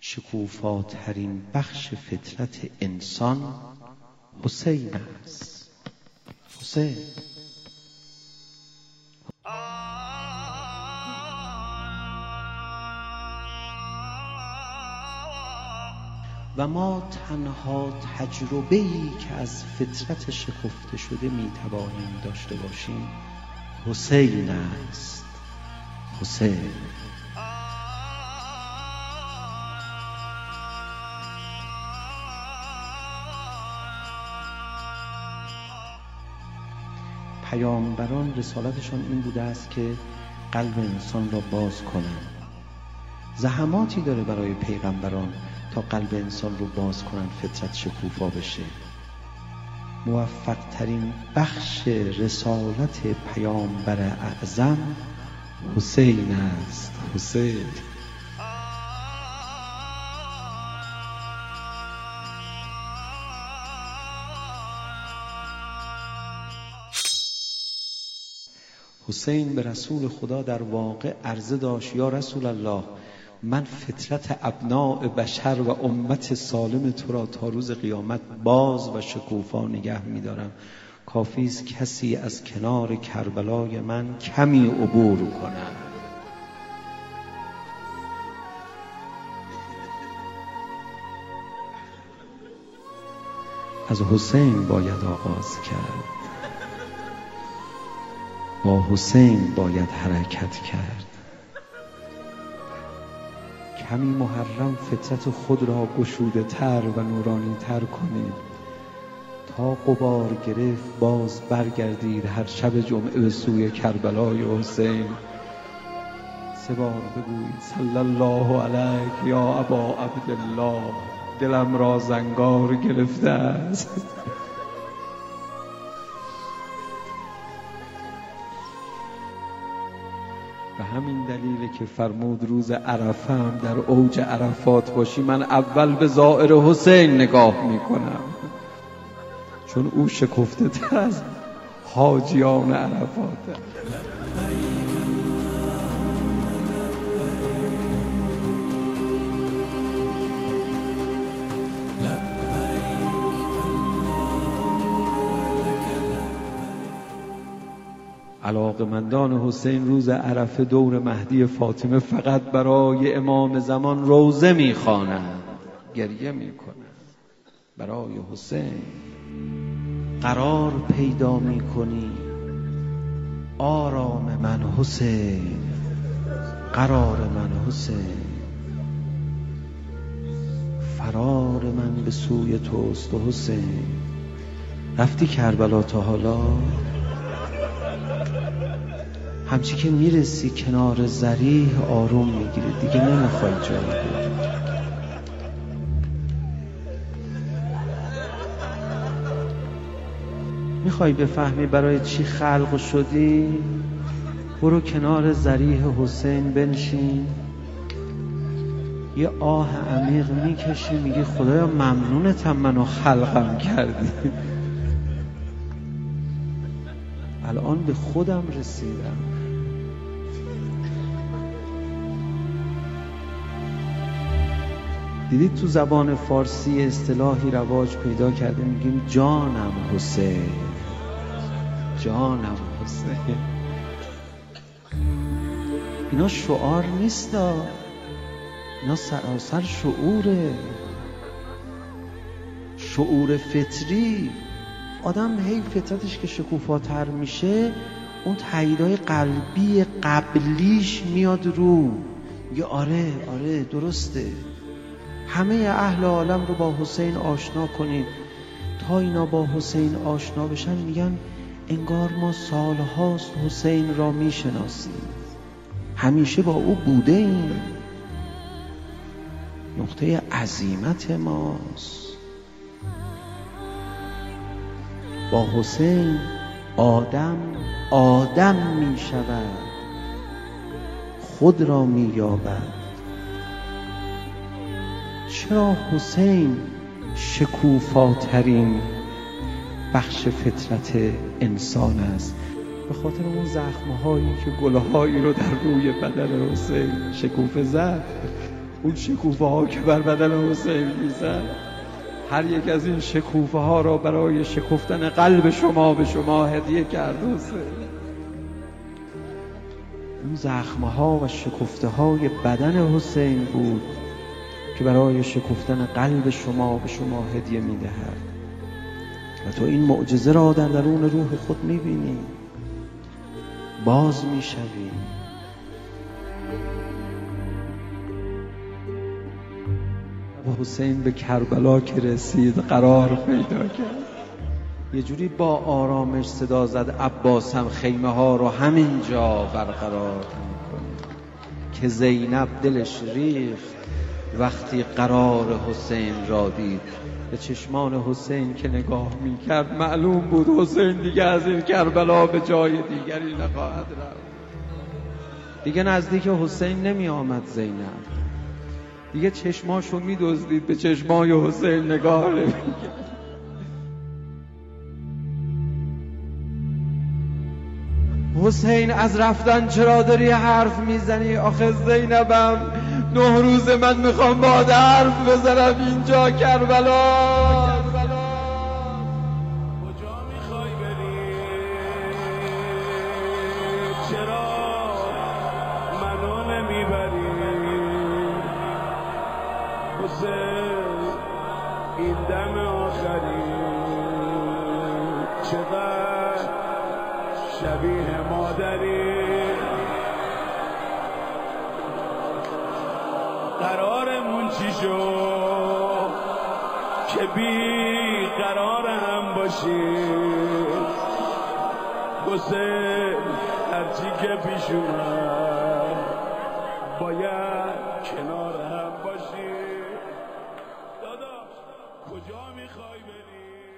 شکوفاترین بخش فطرت انسان حسین است. حسین و ما تنها تجربه‌ای که از فطرت شکفته شده میتوانیم داشته باشیم حسین است. حسین پیامبران رسالتشان این بوده است که قلب انسان را باز کنند. زحماتی داره برای پیغمبران تا قلب انسان رو باز کنند، فطرت شکوفا بشه. موفق ترین بخش رسالت پیامبر اعظم حسین است. حسین حسین به رسول خدا در واقع عرضه داشت: یا رسول الله، من فطرت ابناء بشر و امت سالم تو را تا روز قیامت باز و شکوفا نگه می‌دارم. کافی است کسی از کنار کربلای من کمی عبور کند. از حسین باید آغاز کرد، با حسین باید حرکت کرد. کمی محرم فطرت خود را گشوده تر و نورانی تر کنید. تا غبار گرفت باز برگردید هر شب جمعه به سوی کربلای حسین. 3 بار بگویید صلی الله علیک یا ابا عبدالله، دلم را زنگار گرفته است. به همین دلیله که فرمود روز عرفه هم در اوج عرفات باشی، من اول به ظاهر حسین نگاه میکنم، چون او شکفته تر از حاجیان عرفاته. علاقمندان حسین روز عرفه دور مهدی فاطمه فقط برای امام زمان روزه میخوانند، گریه میکنند. برای حسین قرار پیدا میکنی. آرام من حسین، قرار من حسین، فرار من به سوی توست حسین. رفتی کربلا تا حالا؟ همچی که میرسی کنار ذریح آروم میگیری، دیگه نمیخوای جایی بری. میخوای بفهمی برای چی خلق شدی؟ برو کنار ذریح حسین بنشین، یه آه عمیق میکشی، میگی خدایا ممنونتم منو خلقم کردی. الان به خودم رسیدم. دیدید تو زبان فارسی اصطلاحی رواج پیدا کرده، میگیم جانم حسین، جانم حسین. اینا شعار نیست، اینا سراسر شعوره، شعور فطری. آدم هی فطرتش که شکوفاتر میشه، اون تاییدهای قلبی قبلیش میاد رو، میگه آره درسته. همه اهل عالم رو با حسین آشنا کنید. تا اینا با حسین آشنا بشن میگن انگار ما سالهاست حسین را میشناسیم، همیشه با او بوده ایم، نقطه عظیمت ماست. با حسین آدم می شود، خود را می یابد. چرا حسین شکوفاترین بخش فطرت انسان است؟ به خاطر اون زخمهایی که گلهایی رو در روی بدن حسین شکوفه زد. اون شکوفه ها که بر بدن حسین میزد، هر یک از این شکوفه ها را برای شکفتن قلب شما به شما هدیه کرد حسین. اون زخمه ها و شکفته های بدن حسین بود که برای شکفتن قلب شما به شما هدیه میدهد. و تو این معجزه را در درون روح خود میبینی، باز میشوی. و حسین به کربلا که رسید قرار پیدا کرد، یه جوری با آرامش صدا زد عباس هم خیمه ها رو همینجا برقرار میکنه که زینب دلش ریخت وقتی قرار حسین را دید. به چشمان حسین که نگاه میکرد معلوم بود حسین دیگه از این کربلا به جای دیگری نخواهد رفت. دیگه نزدیک حسین نمی آمد زینب، دیگه چشماشو میدزدید، به چشمای حسین نگاه نمیکرد. حسین از رفتن چرا داری حرف میزنی؟ آخه زینبم 9 روز من میخوام باهات حرف بزنم اینجا کربلا. کجا میخوای بری؟ چرا منو نمیبری؟ حسین این دم آخری چقدر شبیه مادری. قرارمون چی شد که بی قرار هم باشیم؟ حسین هرچی که پیش اومد باید کنار هم باشیم. داداش کجا میخوای بری؟